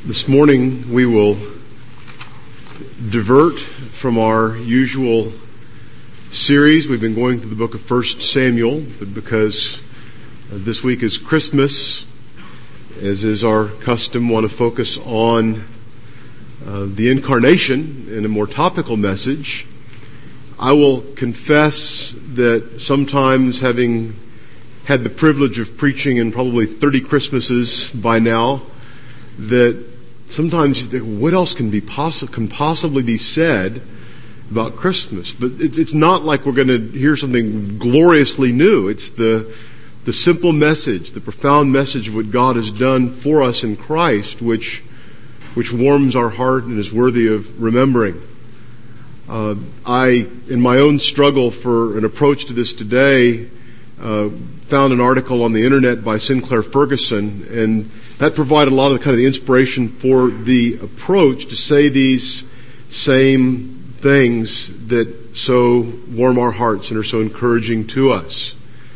This morning we will divert from our usual series. We've been going through the book of 1 Samuel, but because this week is Christmas, as is our custom, want to focus on the incarnation in a more topical message. I will confess that sometimes, having had the privilege of preaching in probably 30 Christmases by now, that sometimes you think, what else can possibly be said about Christmas? But it's not like we're going to hear something gloriously new. It's the simple message, the profound message of what God has done for us in Christ, which warms our heart and is worthy of remembering. I, in my own struggle for an approach to this today, found an article on the internet by Sinclair Ferguson, and that provided a lot of the inspiration for the approach to say these same things that so warm our hearts and are so encouraging to us.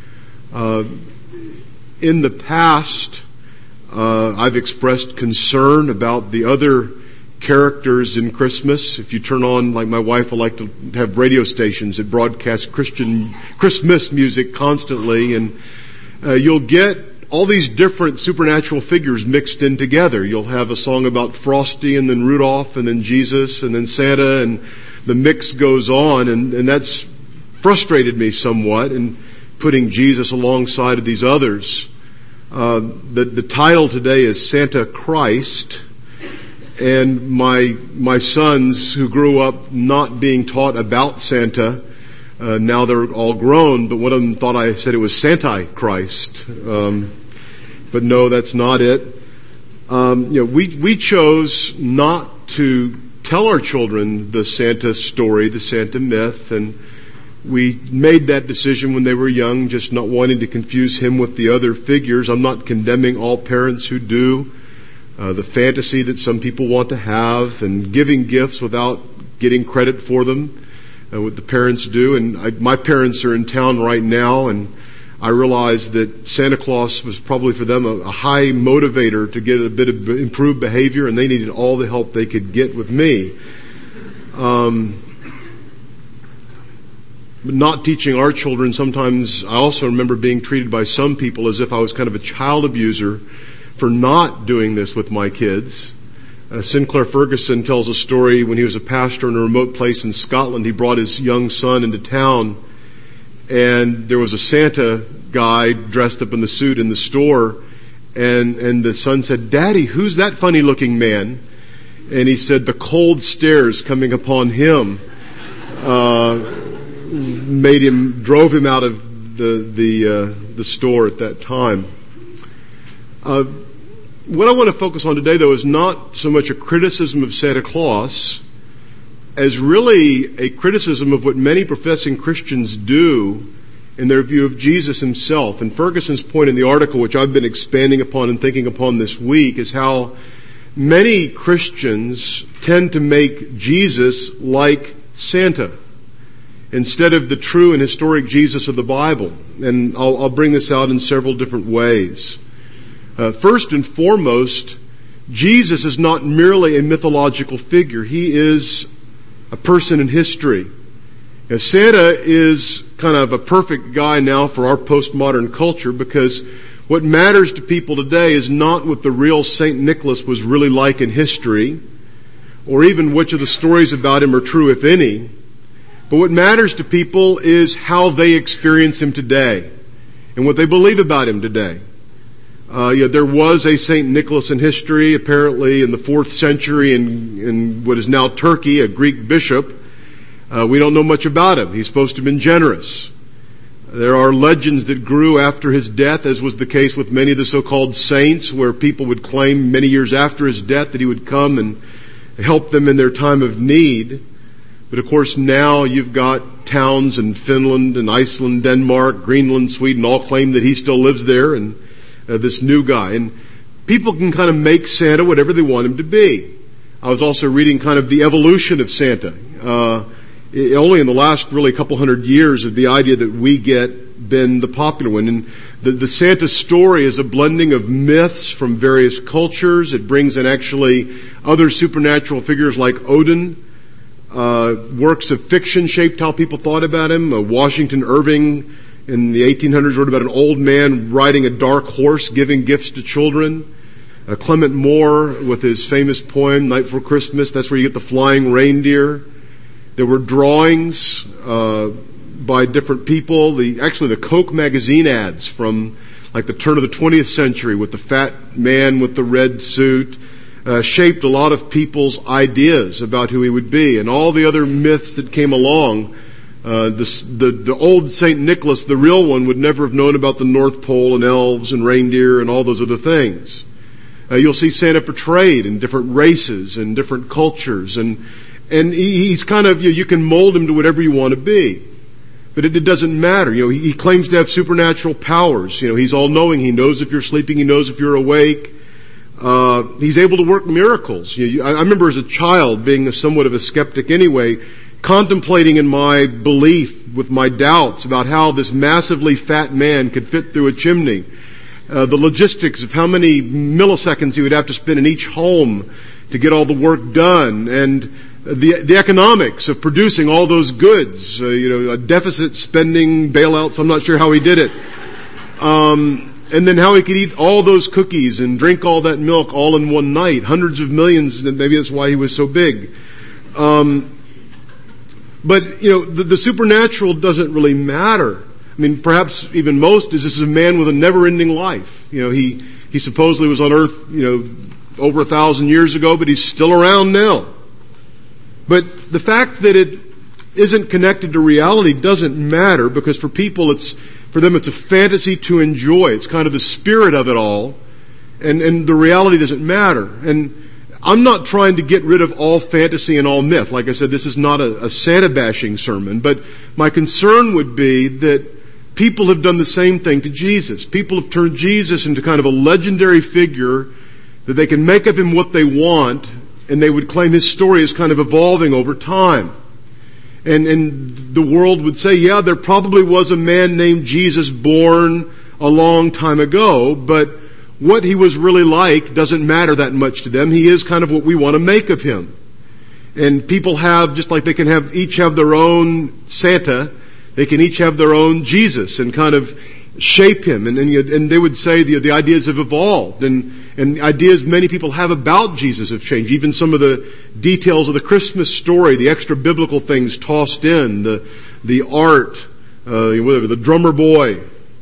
In the past, I've expressed concern about the other characters in Christmas. If you turn on, like my wife will like to have radio stations that broadcast Christmas music constantly, and you'll get all these different supernatural figures mixed in together. You'll have a song about Frosty and then Rudolph and then Jesus and then Santa, and the mix goes on, and that's frustrated me somewhat in putting Jesus alongside of these others. The title today is Santa Christ, and my sons, who grew up not being taught about Santa, now they're all grown, but one of them thought I said it was Santi-Christ. But no, that's not it. We chose not to tell our children the Santa story, the Santa myth, and we made that decision when they were young, just not wanting to confuse him with the other figures. I'm not condemning all parents who do. The fantasy that some people want to have, and giving gifts without getting credit for them, what the parents do. And my parents are in town right now, and I realized that Santa Claus was probably for them a high motivator to get a bit of improved behavior, and they needed all the help they could get with me. But not teaching our children, sometimes I also remember being treated by some people as if I was kind of a child abuser for not doing this with my kids. Sinclair Ferguson tells a story when he was a pastor in a remote place in Scotland. He brought his young son into town, and there was a Santa guy dressed up in the suit in the store, and the son said, "Daddy, who's that funny looking man?" And he said the cold stares coming upon him drove him out of the store at that time. What I want to focus on today, though, is not so much a criticism of Santa Claus as really a criticism of what many professing Christians do in their view of Jesus himself. And Ferguson's point in the article, which I've been expanding upon and thinking upon this week, is how many Christians tend to make Jesus like Santa instead of the true and historic Jesus of the Bible. And I'll bring this out in several different ways. First and foremost, Jesus is not merely a mythological figure. He is a person in history. Now, Santa is kind of a perfect guy now for our postmodern culture, because what matters to people today is not what the real St. Nicholas was really like in history, or even which of the stories about him are true, if any. But what matters to people is how they experience him today and what they believe about him today. There was a St. Nicholas in history, apparently in the 4th century in what is now Turkey, a Greek bishop. We don't know much about him. He's supposed to have been generous. There are legends that grew after his death, as was the case with many of the so-called saints, where people would claim many years after his death that he would come and help them in their time of need. But of course now you've got towns in Finland and Iceland, Denmark, Greenland, Sweden, all claim that he still lives there, and this new guy. And people can kind of make Santa whatever they want him to be. I was also reading kind of the evolution of Santa. Only in the last really couple hundred years of the idea that we get been the popular one. And the Santa story is a blending of myths from various cultures. It brings in actually other supernatural figures like Odin. Works of fiction shaped how people thought about him. Washington Irving in the 1800s wrote about an old man riding a dark horse giving gifts to children. Clement Moore with his famous poem, Night Before Christmas, that's where you get the flying reindeer. There were drawings by different people. Actually, the Coke magazine ads from like the turn of the 20th century with the fat man with the red suit shaped a lot of people's ideas about who he would be. And all the other myths that came along, the old St. Nicholas, the real one, would never have known about the North Pole and elves and reindeer and all those other things. You'll see Santa portrayed in different races and different cultures, and he's kind of, you can mold him to whatever you want to be. But it doesn't matter. He claims to have supernatural powers. He's all-knowing. He knows if you're sleeping. He knows if you're awake. He's able to work miracles. I remember as a child being somewhat of a skeptic anyway, contemplating in my belief with my doubts about how this massively fat man could fit through a chimney. The logistics of how many milliseconds he would have to spend in each home to get all the work done, and the economics of producing all those goods, a deficit spending, bailouts. I'm not sure how he did it. And then how he could eat all those cookies and drink all that milk all in one night, hundreds of millions, and maybe that's why he was so big. But the supernatural doesn't really matter. I mean, perhaps even most is this is a man with a never-ending life. He supposedly was on earth, over 1,000 years ago, but he's still around now. But the fact that it isn't connected to reality doesn't matter, because for people for them it's a fantasy to enjoy. It's kind of the spirit of it all, and the reality doesn't matter. And I'm not trying to get rid of all fantasy and all myth. Like I said, this is not a Santa bashing sermon, but my concern would be that people have done the same thing to Jesus. People have turned Jesus into kind of a legendary figure that they can make of him what they want, and they would claim his story is kind of evolving over time. And the world would say, yeah, there probably was a man named Jesus born a long time ago, but what he was really like doesn't matter that much to them. He is kind of what we want to make of him. And people have, just like they can each have their own Santa, they can each have their own Jesus and kind of shape him. And they would say the ideas have evolved, and the ideas many people have about Jesus have changed. Even some of the details of the Christmas story, the extra biblical things tossed in, the art, whatever, the drummer boy.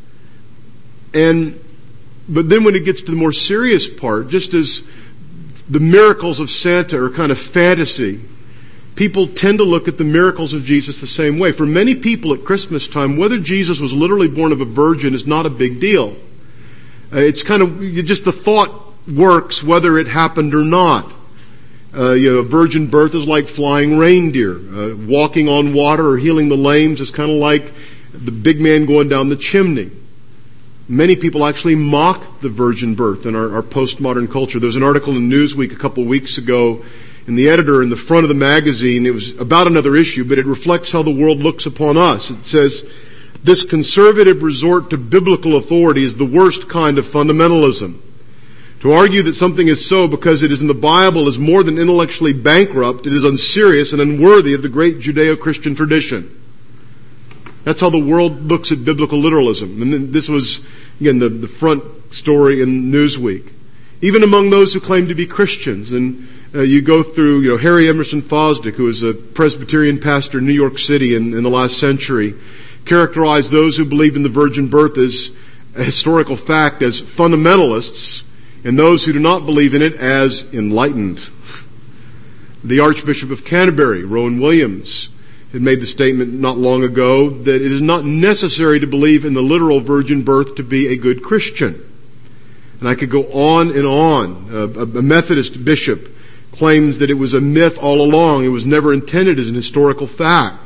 But then when it gets to the more serious part, just as the miracles of Santa are kind of fantasy, people tend to look at the miracles of Jesus the same way. For many people at Christmas time, whether Jesus was literally born of a virgin is not a big deal. It's kind of just the thought works whether it happened or not. A virgin birth is like flying reindeer. Walking on water or healing the lame is kind of like the big man going down the chimney. Many people actually mock the virgin birth in our postmodern culture. There was an article in Newsweek a couple weeks ago, and the editor in the front of the magazine, it was about another issue, but it reflects how the world looks upon us. It says, this conservative resort to biblical authority is the worst kind of fundamentalism. To argue that something is so because it is in the Bible is more than intellectually bankrupt. It is unserious and unworthy of the great Judeo-Christian tradition. That's how the world looks at biblical literalism. And then this was, again, the front story in Newsweek. Even among those who claim to be Christians, and you go through, Harry Emerson Fosdick, who was a Presbyterian pastor in New York City in the last century, characterized those who believe in the virgin birth as a historical fact as fundamentalists, and those who do not believe in it as enlightened. The Archbishop of Canterbury, Rowan Williams, had made the statement not long ago that it is not necessary to believe in the literal virgin birth to be a good Christian. And I could go on and on. A Methodist bishop claims that it was a myth all along. It was never intended as an historical fact.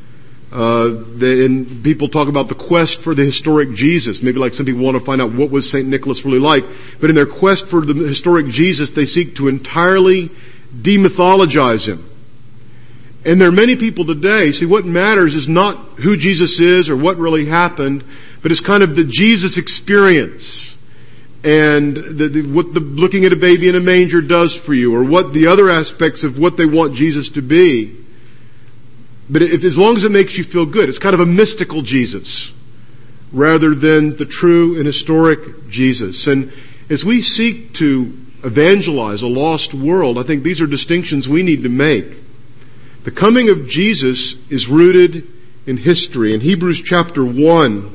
And people talk about the quest for the historic Jesus. Maybe like some people want to find out what was St. Nicholas really like. But in their quest for the historic Jesus, they seek to entirely demythologize him. And there are many people today, see, what matters is not who Jesus is or what really happened, but it's kind of the Jesus experience. And what looking at a baby in a manger does for you, or what the other aspects of what they want Jesus to be. But as long as it makes you feel good, it's kind of a mystical Jesus rather than the true and historic Jesus. And as we seek to evangelize a lost world, I think these are distinctions we need to make. The coming of Jesus is rooted in history. In Hebrews chapter 1,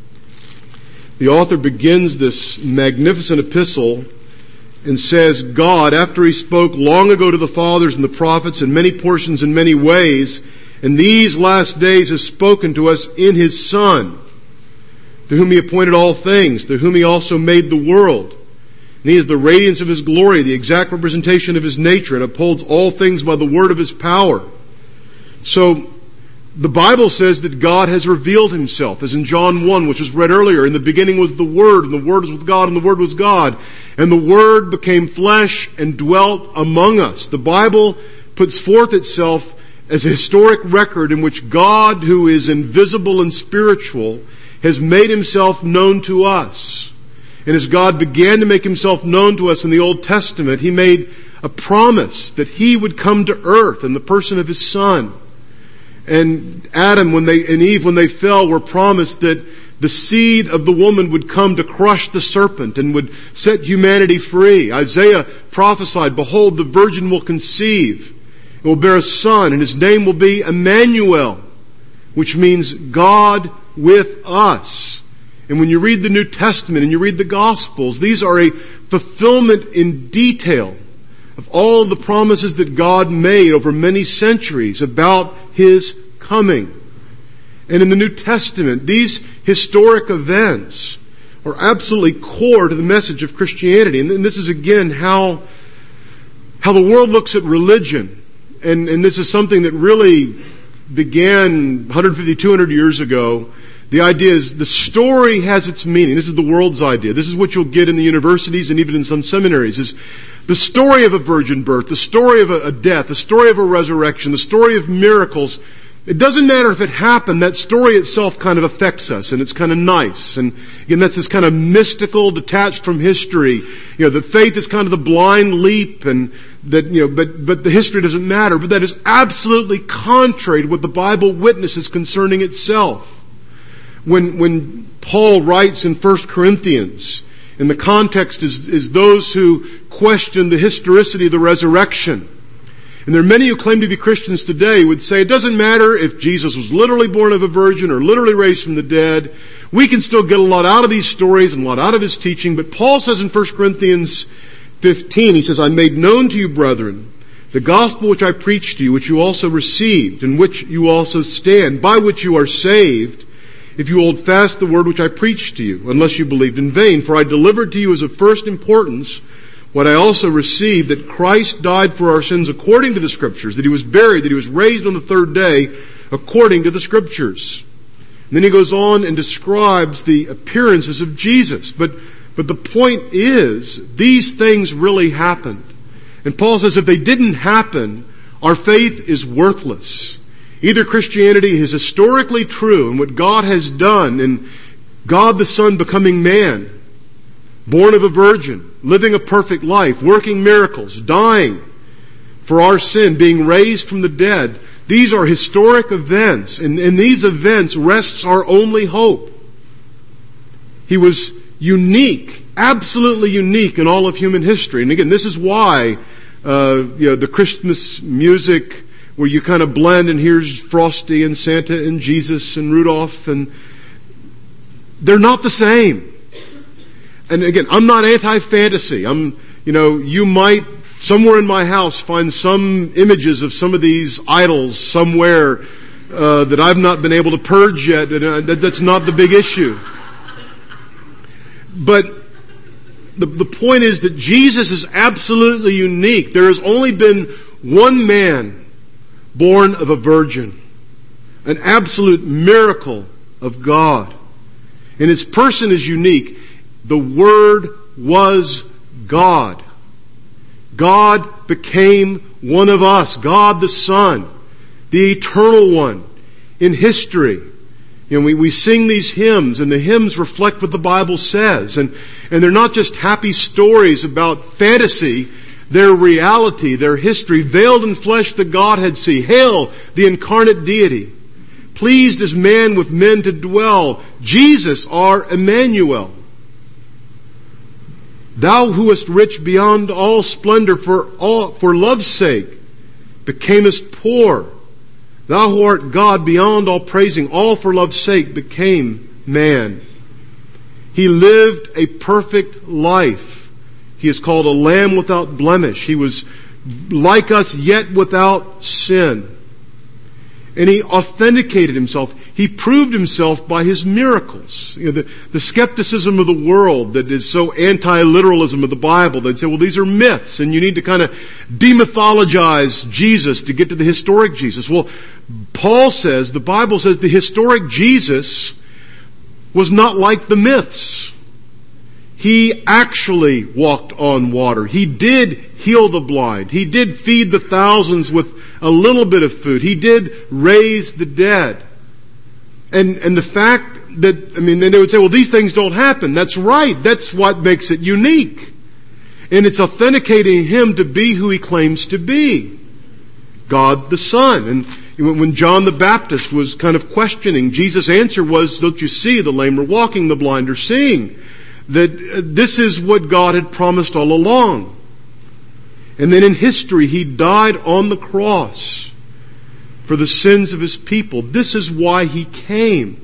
the author begins this magnificent epistle and says, God, after He spoke long ago to the fathers and the prophets in many portions and many ways, in these last days has spoken to us in His Son, to whom He appointed all things, to whom He also made the world. And He is the radiance of His glory, the exact representation of His nature, and upholds all things by the word of His power. So, the Bible says that God has revealed Himself, as in John 1, which was read earlier. In the beginning was the Word, and the Word was with God, and the Word was God. And the Word became flesh and dwelt among us. The Bible puts forth itself as a historic record in which God, who is invisible and spiritual, has made Himself known to us. And as God began to make Himself known to us in the Old Testament, He made a promise that He would come to earth in the person of His Son. And Adam and Eve, when they fell, were promised that the seed of the woman would come to crush the serpent and would set humanity free. Isaiah prophesied, behold, the virgin will conceive and will bear a son, and his name will be Emmanuel, which means God with us. And when you read the New Testament and you read the Gospels, these are a fulfillment in detail of all of the promises that God made over many centuries about His coming. And in the New Testament, these historic events are absolutely core to the message of Christianity. And this is again how the world looks at religion. And this is something that really began 150, 200 years ago. The idea is the story has its meaning. This is the world's idea. This is what you'll get in the universities and even in some seminaries, is the story of a virgin birth, the story of a death, the story of a resurrection, the story of miracles. It doesn't matter if it happened, that story itself kind of affects us, and it's kind of nice. And again, that's this kind of mystical, detached from history. The faith is kind of the blind leap, and that, but the history doesn't matter. But that is absolutely contrary to what the Bible witnesses concerning itself. When Paul writes in 1 Corinthians, and the context is those who question the historicity of the resurrection. And there are many who claim to be Christians today would say it doesn't matter if Jesus was literally born of a virgin or literally raised from the dead. We can still get a lot out of these stories and a lot out of his teaching. But Paul says in 1 Corinthians 15, he says, I made known to you, brethren, the gospel which I preached to you, which you also received, in which you also stand, by which you are saved, if you hold fast the word which I preached to you, unless you believed in vain. For I delivered to you as of first importance what I also received, that Christ died for our sins according to the Scriptures, that He was buried, that He was raised on the third day according to the Scriptures. And then he goes on and describes the appearances of Jesus. But the point is, these things really happened. And Paul says if they didn't happen, our faith is worthless. Either Christianity is historically true and what God has done in God the Son becoming man, born of a virgin, living a perfect life, working miracles, dying for our sin, being raised from the dead. These are historic events, and in these events rests our only hope. He was unique, absolutely unique in all of human history. And again, this is why the Christmas music, where you kind of blend and here's Frosty and Santa and Jesus and Rudolph, and they're not the same. And again, I'm not anti-fantasy. You might somewhere in my house find some images of some of these idols somewhere that I've not been able to purge yet. That's not the big issue. But the point is that Jesus is absolutely unique. There has only been one man born of a virgin, an absolute miracle of God. And His person is unique. The Word was God. God became one of us, God the Son. the eternal one in history. You know, we sing these hymns, and the hymns reflect what the Bible says. And they're not just happy stories about fantasy. They're reality, their history, veiled in flesh the Godhead see. Hail, the incarnate deity. Pleased as man with men to dwell. Jesus, our Emmanuel. Thou who wast rich beyond all splendor for love's sake, becamest poor. Thou who art God beyond all praising, all for love's sake became man. He lived a perfect life. He is called a lamb without blemish. He was like us, yet without sin. And he authenticated himself. He proved himself by his miracles. You know, the skepticism of the world that is so anti-literalism of the Bible, they'd say, well, these are myths, and you need to kind of demythologize Jesus to get to the historic Jesus. Well, Paul says, the Bible says the historic Jesus was not like the myths. He actually walked on water. He did heal the blind. He did feed the thousands with a little bit of food. He did raise the dead. And the fact that, then they would say, well, these things don't happen. That's right. That's what makes it unique. And it's authenticating him to be who he claims to be. God the Son. And when John the Baptist was kind of questioning, Jesus' answer was, don't you see, the lame are walking, the blind are seeing. That this is what God had promised all along. And then in history, he died on the cross for the sins of his people. This is why he came.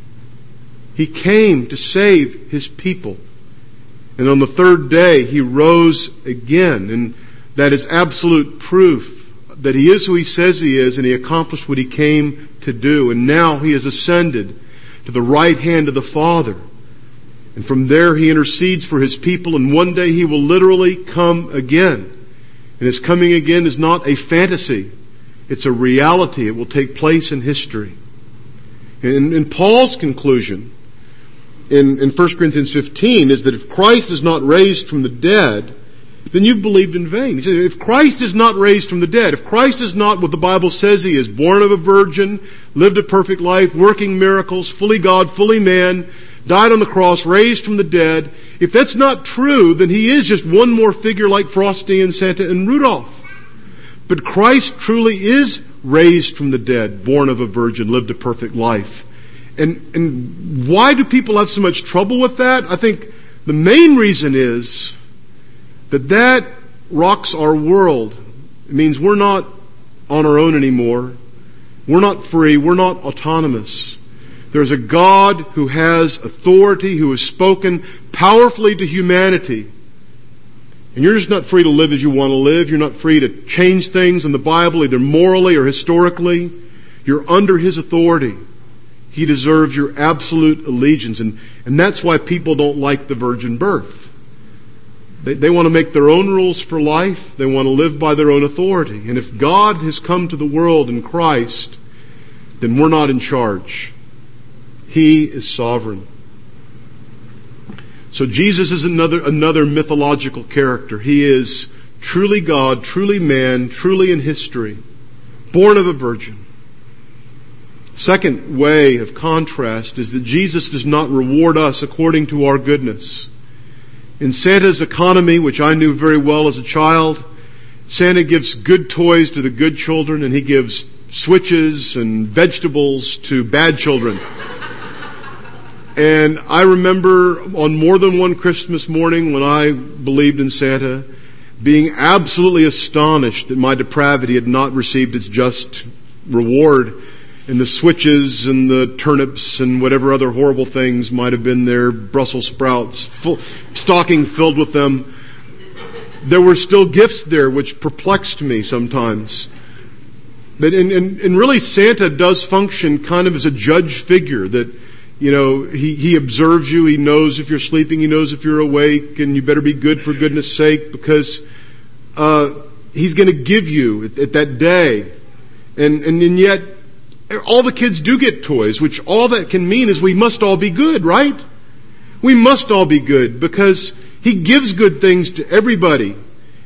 He came to save his people. And on the third day, he rose again. And that is absolute proof that he is who he says he is, and he accomplished what he came to do. And now he has ascended to the right hand of the Father. And from there he intercedes for his people, and one day he will literally come again. And his coming again is not a fantasy. It's a reality. It will take place in history. And Paul's conclusion in 1 Corinthians 15 is that if Christ is not raised from the dead, then you've believed in vain. He says, if Christ is not raised from the dead, if Christ is not what the Bible says he is, born of a virgin, lived a perfect life, working miracles, fully God, fully man, died on the cross, raised from the dead, if that's not true, then he is just one more figure like Frosty and Santa and Rudolph. But Christ truly is raised from the dead, born of a virgin, lived a perfect life. And why do people have so much trouble with that? I think the main reason is that rocks our world. It means we're not on our own anymore. We're not free. We're not autonomous. There's a God who has authority, who has spoken powerfully to humanity. And you're just not free to live as you want to live. You're not free to change things in the Bible, either morally or historically. You're under his authority. He deserves your absolute allegiance. And that's why people don't like the virgin birth. They want to make their own rules for life. They want to live by their own authority. And if God has come to the world in Christ, then we're not in charge. He is sovereign. So Jesus is another mythological character. He is truly God, truly man, truly in history, born of a virgin. Second way of contrast is that Jesus does not reward us according to our goodness. In Santa's economy, which I knew very well as a child, Santa gives good toys to the good children, and he gives switches and vegetables to bad children. And I remember on more than one Christmas morning when I believed in Santa, being absolutely astonished that my depravity had not received its just reward, and the switches and the turnips and whatever other horrible things might have been there, Brussels sprouts, stocking filled with them. There were still gifts there which perplexed me sometimes. But and really Santa does function kind of as a judge figure that, you know, he observes you, he knows if you're sleeping, he knows if you're awake, and you better be good for goodness sake, because he's going to give you at that day. And yet, all the kids do get toys, which all that can mean is we must all be good, right? We must all be good, because he gives good things to everybody.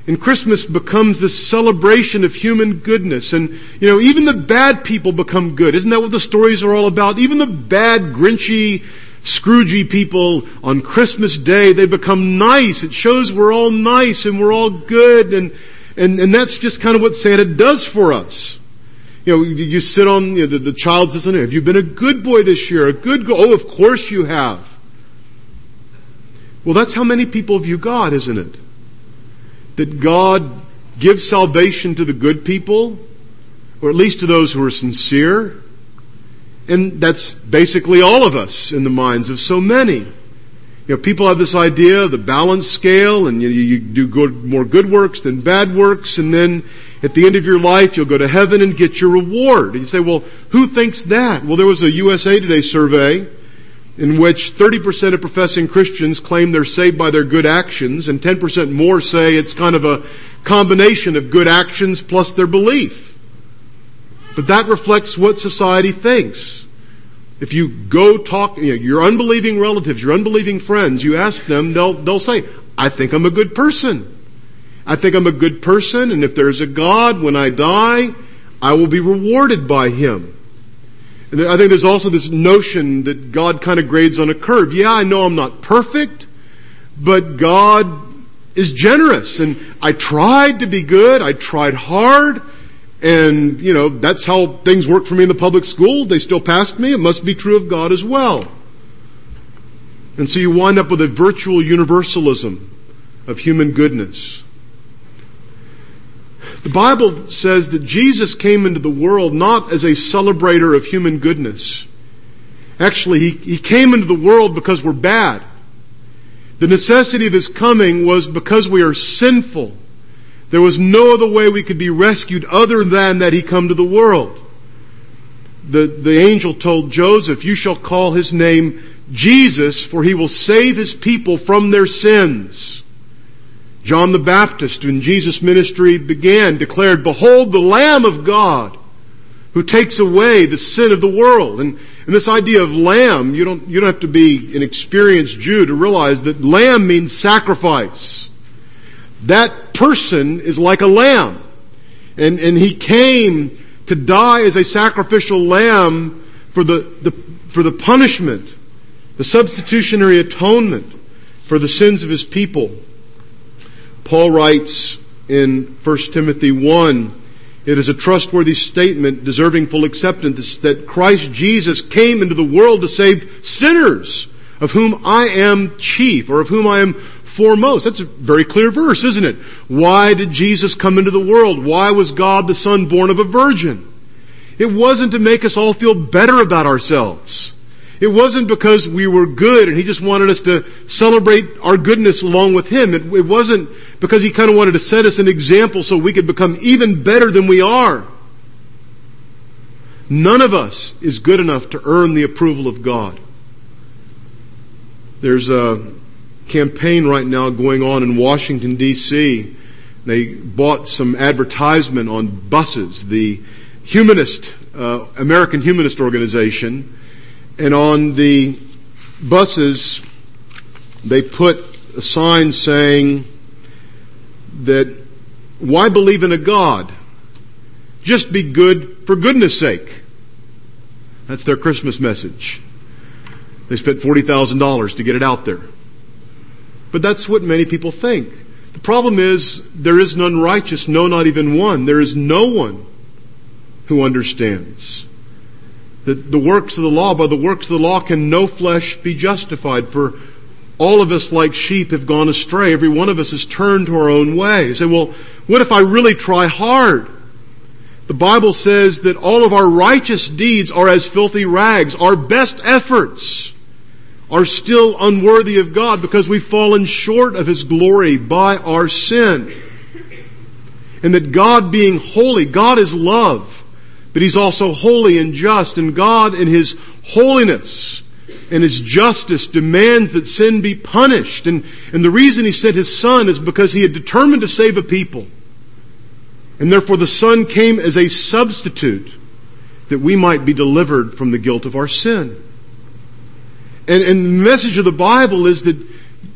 And Christmas becomes this celebration of human goodness. And, even the bad people become good. Isn't that what the stories are all about? Even the bad, grinchy, Scroogey people on Christmas Day, they become nice. It shows we're all nice and we're all good. And that's just kind of what Santa does for us. You sit on, the child says, have you been a good boy this year? A good girl? Oh, of course you have. Well, that's how many people view God, isn't it? That God gives salvation to the good people, or at least to those who are sincere. And that's basically all of us in the minds of so many. People have this idea of the balance scale, and you do more good works than bad works, and then at the end of your life you'll go to heaven and get your reward. And you say, well, who thinks that? Well, there was a USA Today survey in which 30% of professing Christians claim they're saved by their good actions, and 10% more say it's kind of a combination of good actions plus their belief. But that reflects what society thinks. If you go talk, your unbelieving relatives, your unbelieving friends, you ask them, they'll say, I think I'm a good person. I think I'm a good person, and if there's a God, when I die, I will be rewarded by Him. And I think there's also this notion that God kind of grades on a curve. Yeah, I know I'm not perfect, but God is generous. And I tried to be good. I tried hard. And, that's how things work for me in the public school. They still passed me. It must be true of God as well. And so you wind up with a virtual universalism of human goodness. The Bible says that Jesus came into the world not as a celebrator of human goodness. Actually, He came into the world because we're bad. The necessity of His coming was because we are sinful. There was no other way we could be rescued other than that He come to the world. The angel told Joseph, you shall call His name Jesus, for He will save His people from their sins. John the Baptist, when Jesus' ministry began, declared, behold the Lamb of God who takes away the sin of the world. And this idea of lamb, you don't have to be an experienced Jew to realize that lamb means sacrifice. That person is like a lamb. And He came to die as a sacrificial lamb for the punishment, the substitutionary atonement for the sins of His people. Paul writes in 1 Timothy 1, it is a trustworthy statement deserving full acceptance that Christ Jesus came into the world to save sinners, of whom I am chief, or of whom I am foremost. That's a very clear verse, isn't it? Why did Jesus come into the world? Why was God the Son born of a virgin? It wasn't to make us all feel better about ourselves. It wasn't because we were good and He just wanted us to celebrate our goodness along with Him. It wasn't because He kind of wanted to set us an example so we could become even better than we are. None of us is good enough to earn the approval of God. There's a campaign right now going on in Washington, D.C. They bought some advertisement on buses, the American Humanist Organization. And on the buses, they put a sign saying that, why believe in a God? Just be good for goodness sake. That's their Christmas message. They spent $40,000 to get it out there. But that's what many people think. The problem is, there is none righteous, no, not even one. There is no one who understands that the works of the law, by the works of the law can no flesh be justified. For all of us like sheep have gone astray. Every one of us has turned to our own way. You say, well, what if I really try hard? The Bible says that all of our righteous deeds are as filthy rags. Our best efforts are still unworthy of God because we've fallen short of His glory by our sin. And that God being holy, God is love. But He's also holy and just, and God in His holiness and His justice demands that sin be punished. And the reason He sent His Son is because He had determined to save a people. And therefore the Son came as a substitute that we might be delivered from the guilt of our sin. And the message of the Bible is that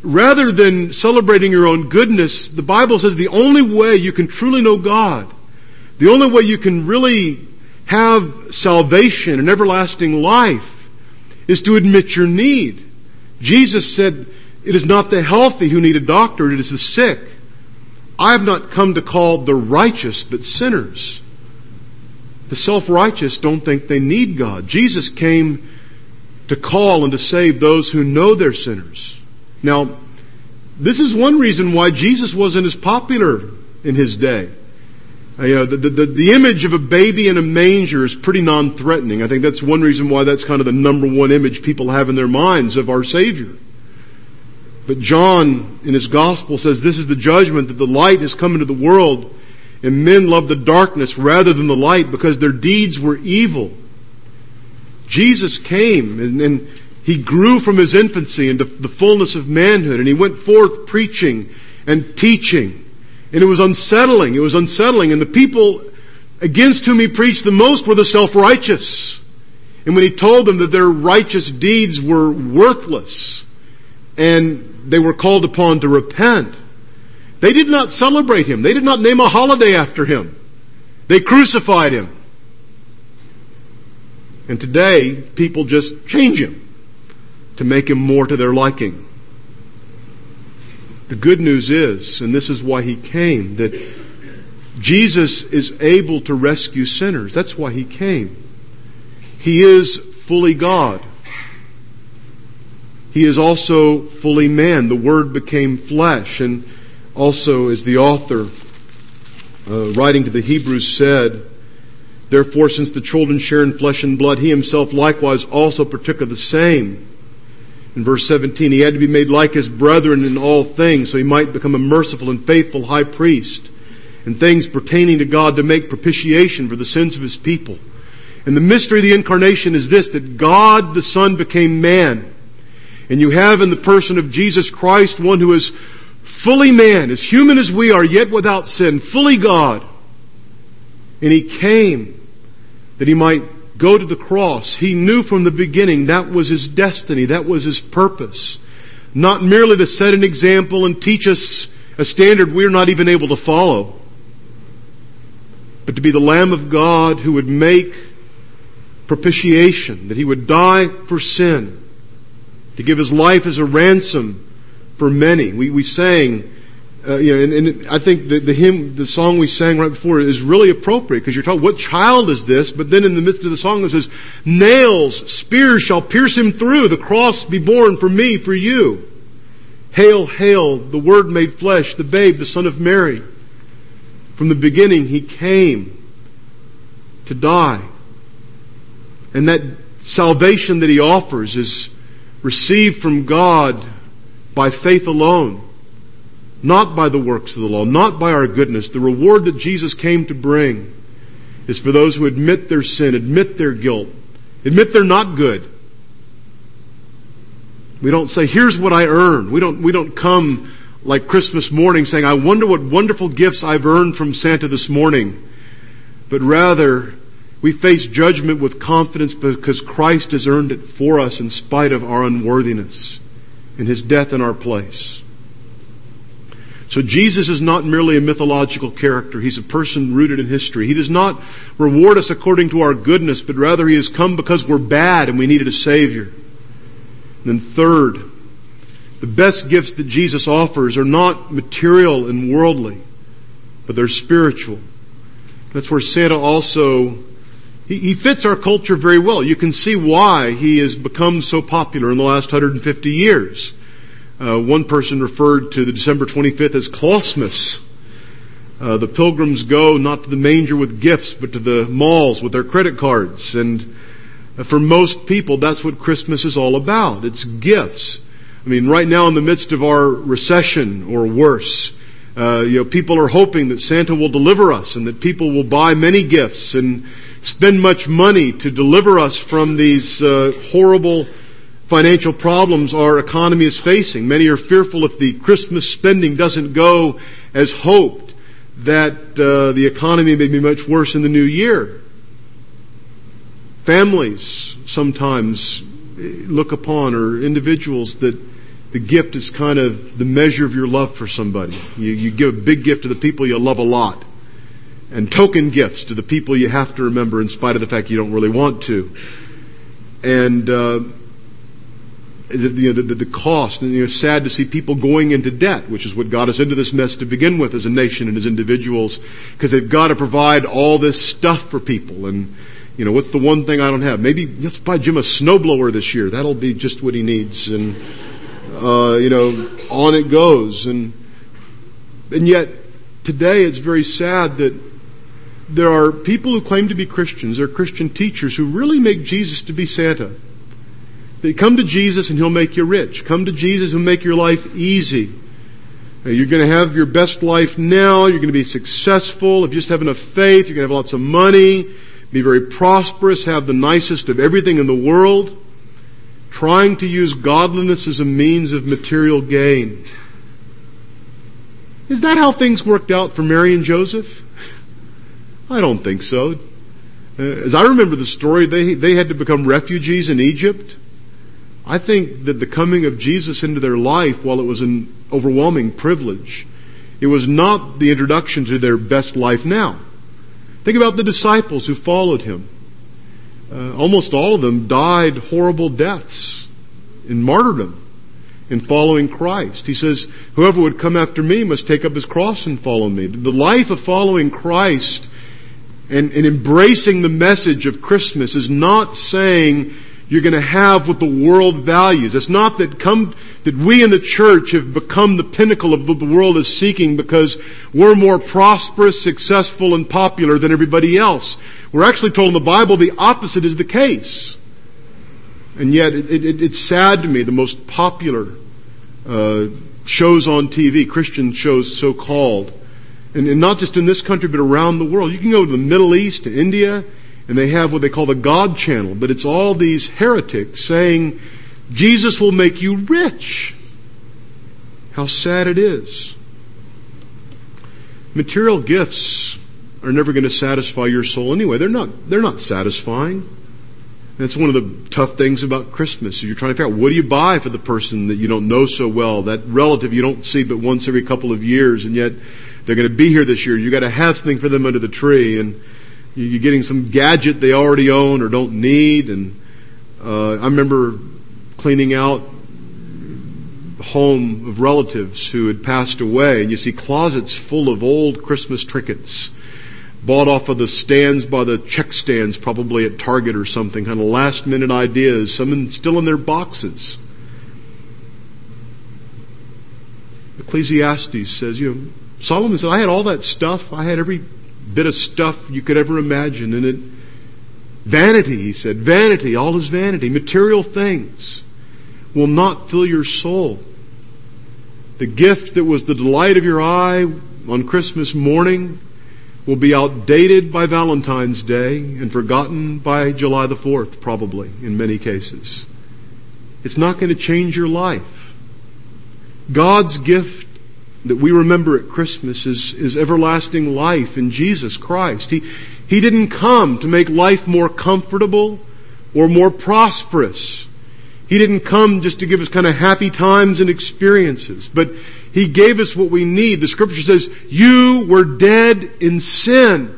rather than celebrating your own goodness, the Bible says the only way you can truly know God, the only way you can really have salvation and everlasting life is to admit your need. Jesus said, "It is not the healthy who need a doctor, it is the sick. I have not come to call the righteous, but sinners." The self-righteous don't think they need God. Jesus came to call and to save those who know they're sinners. Now, this is one reason why Jesus wasn't as popular in his day. The image of a baby in a manger is pretty non-threatening. I think that's one reason why that's kind of the number one image people have in their minds of our Savior. But John, in his gospel, says this is the judgment, that the light has come into the world, and men love the darkness rather than the light because their deeds were evil. Jesus came and he grew from his infancy into the fullness of manhood, and he went forth preaching and teaching. And it was unsettling. It was unsettling. And the people against whom he preached the most were the self-righteous. And when he told them that their righteous deeds were worthless and they were called upon to repent, they did not celebrate him. They did not name a holiday after him. They crucified him. And today, people just change him to make him more to their liking. The good news is, and this is why he came, that Jesus is able to rescue sinners. That's why he came. He is fully God. He is also fully man. The Word became flesh. And also, as the author, writing to the Hebrews, said, "Therefore, since the children share in flesh and blood, he himself likewise also partook of the same." In verse 17, he had to be made like his brethren in all things, so he might become a merciful and faithful high priest in things pertaining to God, to make propitiation for the sins of his people. And the mystery of the incarnation is this, that God the Son became man. And you have in the person of Jesus Christ one who is fully man, as human as we are, yet without sin, fully God. And he came that he might go to the cross. He knew from the beginning that was his destiny, that was his purpose. Not merely to set an example and teach us a standard we're not even able to follow, but to be the Lamb of God who would make propitiation, that he would die for sin, to give his life as a ransom for many. We sang, and I think the song we sang right before is really appropriate, because you're talking, what child is this? But then in the midst of the song it says, nails, spears shall pierce him through, the cross be borne for me, for you. Hail, hail, the Word made flesh, the babe, the Son of Mary. From the beginning he came to die. And that salvation that he offers is received from God by faith alone, not by the works of the law, not by our goodness. The reward that Jesus came to bring is for those who admit their sin, admit their guilt, admit they're not good. We don't say, here's what I earned. We don't come like Christmas morning saying, I wonder what wonderful gifts I've earned from Santa this morning. But rather, we face judgment with confidence because Christ has earned it for us in spite of our unworthiness in his death in our place. So Jesus is not merely a mythological character. He's a person rooted in history. He does not reward us according to our goodness, but rather he has come because we're bad and we needed a Savior. And then third, the best gifts that Jesus offers are not material and worldly, but they're spiritual. That's where Santa also, he fits our culture very well. You can see why he has become so popular in the last 150 years. One person referred to the December 25th as Klausmas. The pilgrims go not to the manger with gifts, but to the malls with their credit cards. And for most people, that's what Christmas is all about. It's gifts. I mean, right now in the midst of our recession or worse, people are hoping that Santa will deliver us and that people will buy many gifts and spend much money to deliver us from these horrible financial problems our economy is facing. Many are fearful if the Christmas spending doesn't go as hoped, that the economy may be much worse in the new year. Families sometimes look upon, or individuals that the gift is kind of the measure of your love for somebody. You give a big gift to the people you love a lot, and token gifts to the people you have to remember in spite of the fact you don't really want to. And the cost, and it's sad to see people going into debt, which is what got us into this mess to begin with as a nation and as individuals, because they've got to provide all this stuff for people. And what's the one thing I don't have? Maybe let's buy Jim a snowblower this year. That'll be just what he needs. And on it goes. And yet today it's very sad that there are people who claim to be Christians, there are Christian teachers who really make Jesus to be Santa. They come to Jesus and He'll make you rich. Come to Jesus and He'll make your life easy. You're going to have your best life now. You're going to be successful. If you just have enough faith, you're going to have lots of money, be very prosperous, have the nicest of everything in the world, trying to use godliness as a means of material gain. Is that how things worked out for Mary and Joseph? I don't think so. As I remember the story, they had to become refugees in Egypt. I think that the coming of Jesus into their life, while it was an overwhelming privilege, it was not the introduction to their best life now. Think about the disciples who followed Him. Almost all of them died horrible deaths in martyrdom in following Christ. He says, whoever would come after me must take up his cross and follow me. The life of following Christ and embracing the message of Christmas is not saying you're going to have what the world values. It's not that we in the church have become the pinnacle of what the world is seeking because we're more prosperous, successful, and popular than everybody else. We're actually told in the Bible the opposite is the case. And yet it's sad to me, the most popular shows on TV, Christian shows so-called, and not just in this country but around the world. You can go to the Middle East, to India, and they have what they call the God Channel, but it's all these heretics saying, Jesus will make you rich. How sad it is. Material gifts are never going to satisfy your soul anyway. They're not satisfying. That's one of the tough things about Christmas. You're trying to figure out, what do you buy for the person that you don't know so well, that relative you don't see but once every couple of years, and yet they're going to be here this year. You've got to have something for them under the tree, and you're getting some gadget they already own or don't need. And I remember cleaning out a home of relatives who had passed away, and you see closets full of old Christmas trinkets bought off of the stands by the check stands, probably at Target or something, kind of last-minute ideas, some still in their boxes. Ecclesiastes says, Solomon said, I had all that stuff. I had every bit of stuff you could ever imagine. And vanity, he said, vanity, all is vanity. Material things will not fill your soul. The gift that was the delight of your eye on Christmas morning will be outdated by Valentine's Day and forgotten by July the 4th, probably, in many cases. It's not going to change your life. God's gift that we remember at Christmas is everlasting life in Jesus Christ. He didn't come to make life more comfortable or more prosperous. He didn't come just to give us kind of happy times and experiences, but He gave us what we need. The Scripture says, you were dead in sin,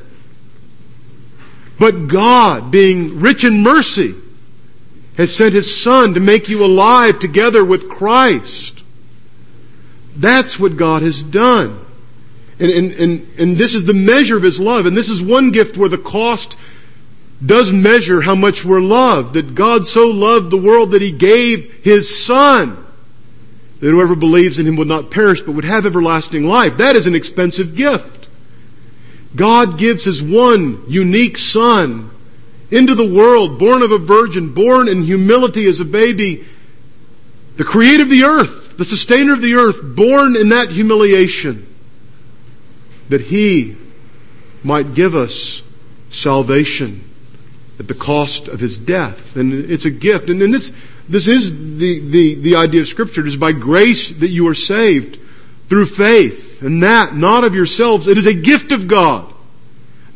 but God, being rich in mercy, has sent His Son to make you alive together with Christ. That's what God has done. And this is the measure of His love. And this is one gift where the cost does measure how much we're loved. That God so loved the world that He gave His Son, that whoever believes in Him would not perish but would have everlasting life. That is an expensive gift. God gives His one unique Son into the world, born of a virgin, born in humility as a baby, the creator of the earth, the sustainer of the earth, born in that humiliation, that He might give us salvation at the cost of His death. And it's a gift. And this is the idea of Scripture. It is by grace that you are saved through faith. And that, not of yourselves. It is a gift of God.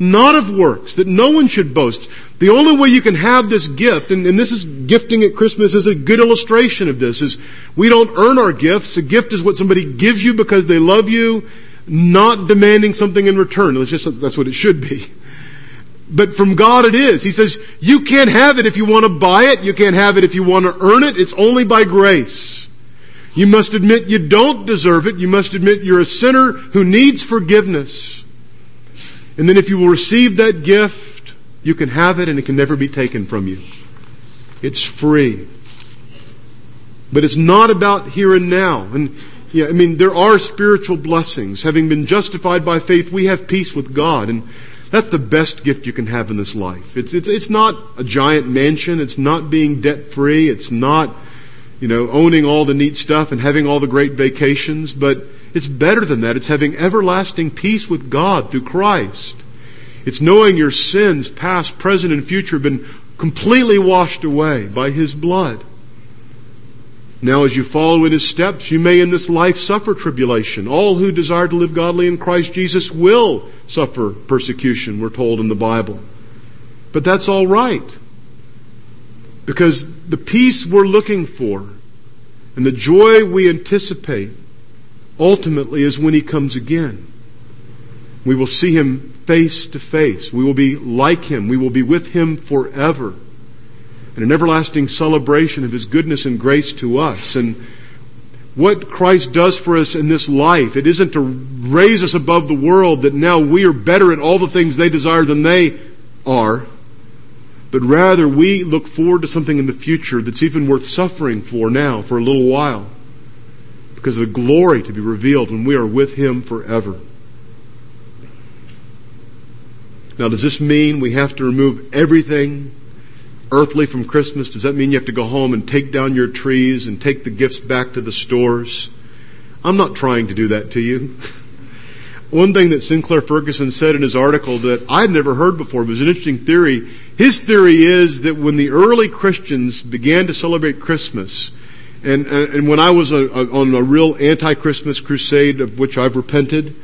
not of works, that no one should boast. The only way you can have this gift, and this is gifting at Christmas is a good illustration of this, is we don't earn our gifts. A gift is what somebody gives you because they love you, not demanding something in return. That's what it should be. But from God it is. He says, you can't have it if you want to buy it. You can't have it if you want to earn it. It's only by grace. You must admit you don't deserve it. You must admit you're a sinner who needs forgiveness. And then if you will receive that gift, you can have it and it can never be taken from you. It's free. But it's not about here and now. And there are spiritual blessings. Having been justified by faith, we have peace with God. And that's the best gift you can have in this life. It's not a giant mansion. It's not being debt-free. It's not, owning all the neat stuff and having all the great vacations. But it's better than that. It's having everlasting peace with God through Christ. It's knowing your sins, past, present, and future, have been completely washed away by His blood. Now, as you follow in His steps, you may in this life suffer tribulation. All who desire to live godly in Christ Jesus will suffer persecution, we're told in the Bible. But that's all right. Because the peace we're looking for and the joy we anticipate ultimately is when He comes again. We will see Him face to face. We will be like Him. We will be with Him forever. And an everlasting celebration of His goodness and grace to us. And what Christ does for us in this life, it isn't to raise us above the world that now we are better at all the things they desire than they are. But rather we look forward to something in the future that's even worth suffering for now, for a little while. Because of the glory to be revealed when we are with Him forever. Now, does this mean we have to remove everything earthly from Christmas? Does that mean you have to go home and take down your trees and take the gifts back to the stores? I'm not trying to do that to you. One thing that Sinclair Ferguson said in his article that I'd never heard before was an interesting theory. His theory is that when the early Christians began to celebrate Christmas, and when I was on a real anti-Christmas crusade of which I've repented,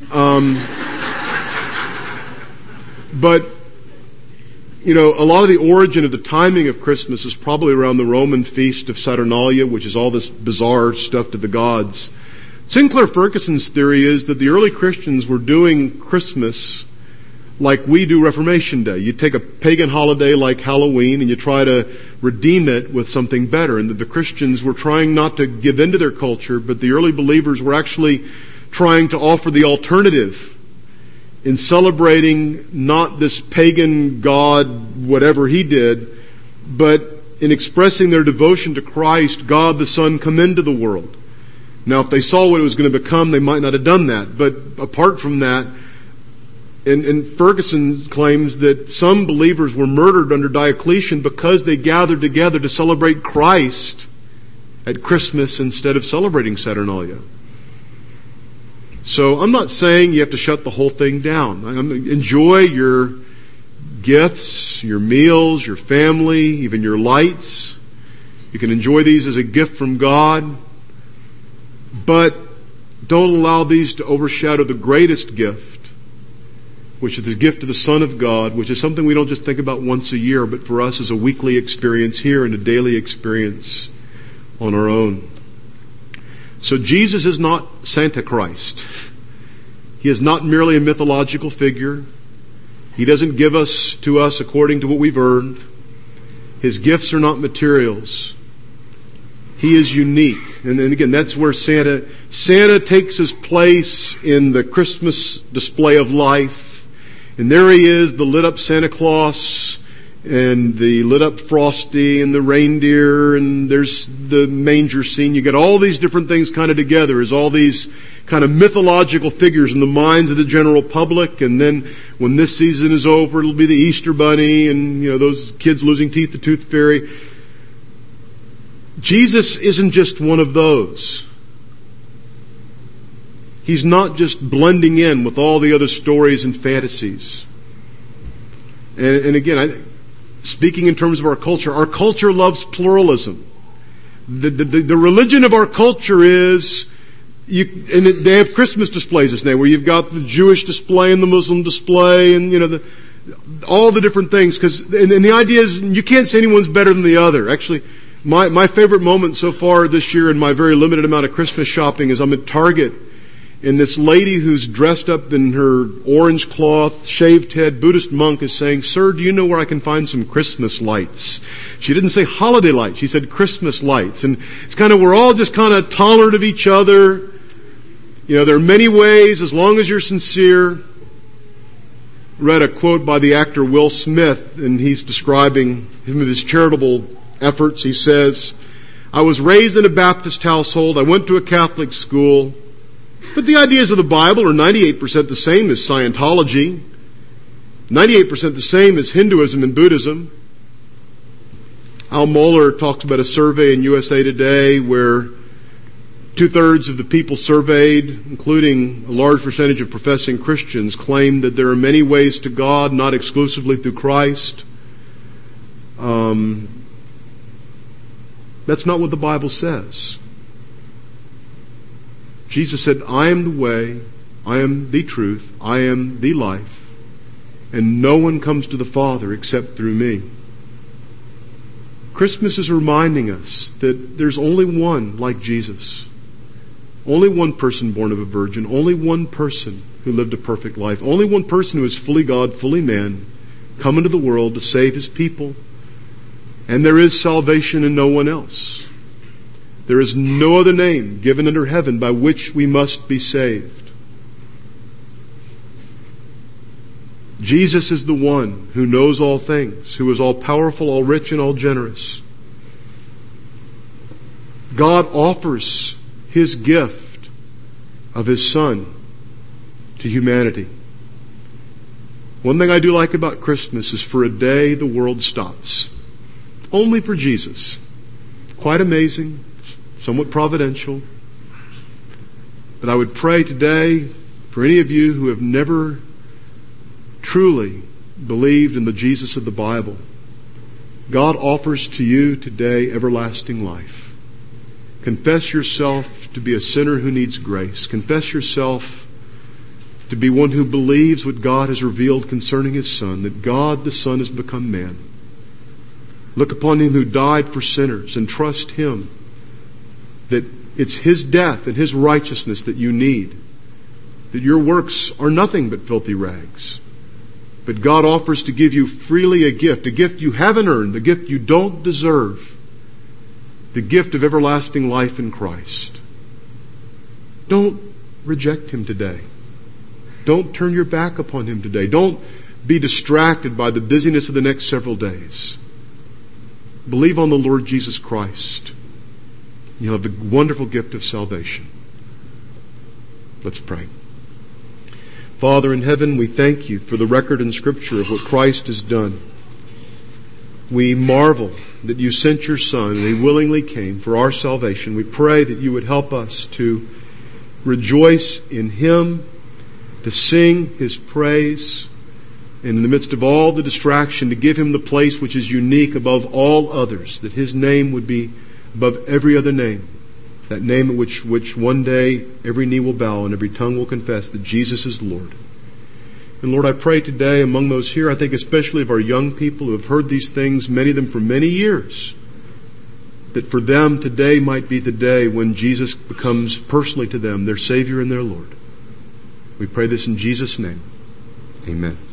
but a lot of the origin of the timing of Christmas is probably around the Roman feast of Saturnalia, which is all this bizarre stuff to the gods. Sinclair Ferguson's theory is that the early Christians were doing Christmas like we do Reformation Day. You take a pagan holiday like Halloween and you try to redeem it with something better. And that the Christians were trying not to give in to their culture, but the early believers were actually trying to offer the alternative in celebrating not this pagan god, whatever he did, but in expressing their devotion to Christ, God the Son, come into the world. Now, if they saw what it was going to become, they might not have done that. But apart from that, and Ferguson claims that some believers were murdered under Diocletian because they gathered together to celebrate Christ at Christmas instead of celebrating Saturnalia. So I'm not saying you have to shut the whole thing down. Enjoy your gifts, your meals, your family, even your lights. You can enjoy these as a gift from God. But don't allow these to overshadow the greatest gift, which is the gift of the Son of God, which is something we don't just think about once a year, but for us is a weekly experience here and a daily experience on our own. So Jesus is not Santa Christ. He is not merely a mythological figure. He doesn't give us to us according to what we've earned. His gifts are not materials. He is unique. And again, that's where Santa takes his place in the Christmas display of life. And there he is, the lit up Santa Claus, and the lit up Frosty, and the reindeer, and there's the manger scene. You get all these different things kind of together as all these kind of mythological figures in the minds of the general public. And then when this season is over, it'll be the Easter Bunny and those kids losing teeth, the Tooth Fairy. Jesus isn't just one of those. He's not just blending in with all the other stories and fantasies. And again, speaking in terms of our culture loves pluralism. The religion of our culture is They have Christmas displays this day, where you've got the Jewish display and the Muslim display, and all the different things. And the idea is you can't say anyone's better than the other. Actually, my favorite moment so far this year in my very limited amount of Christmas shopping is I'm at Target, and this lady who's dressed up in her orange cloth, shaved head, Buddhist monk is saying, "Sir, do you know where I can find some Christmas lights?" She didn't say holiday lights, she said Christmas lights. And it's we're all just tolerant of each other. There are many ways, as long as you're sincere. Read a quote by the actor Will Smith, and he's describing his charitable efforts. He says, "I was raised in a Baptist household. I went to a Catholic school. But the ideas of the Bible are 98% the same as Scientology, 98% the same as Hinduism and Buddhism." Al Mohler talks about a survey in USA Today where 2/3 of the people surveyed, including a large percentage of professing Christians, claim that there are many ways to God, not exclusively through Christ. That's not what the Bible says. Jesus said, "I am the way, I am the truth, I am the life, and no one comes to the Father except through me." Christmas is reminding us that there's only one like Jesus. Only one person born of a virgin. Only one person who lived a perfect life. Only one person who is fully God, fully man, come into the world to save his people. And there is salvation in no one else. There is no other name given under heaven by which we must be saved. Jesus is the one who knows all things, who is all powerful, all rich, and all generous. God offers His gift of His Son to humanity. One thing I do like about Christmas is for a day the world stops. Only for Jesus. Quite amazing, somewhat providential. But I would pray today for any of you who have never truly believed in the Jesus of the Bible. God offers to you today everlasting life. Confess yourself to be a sinner who needs grace. Confess yourself to be one who believes what God has revealed concerning His Son, that God the Son has become man. Look upon Him who died for sinners and trust Him that it's His death and His righteousness that you need, that your works are nothing but filthy rags. But God offers to give you freely a gift you haven't earned, the gift you don't deserve, the gift of everlasting life in Christ. Don't reject Him today. Don't turn your back upon Him today. Don't be distracted by the busyness of the next several days. Believe on the Lord Jesus Christ. You'll have the wonderful gift of salvation. Let's pray. Father in heaven, we thank You for the record in Scripture of what Christ has done. We marvel that You sent Your Son and He willingly came for our salvation. We pray that You would help us to rejoice in Him, to sing His praise, and in the midst of all the distraction, to give Him the place which is unique above all others, that His name would be above every other name, that name at which one day every knee will bow and every tongue will confess that Jesus is Lord. And Lord, I pray today among those here, I think especially of our young people who have heard these things, many of them for many years, that for them today might be the day when Jesus becomes personally to them their Savior and their Lord. We pray this in Jesus' name. Amen.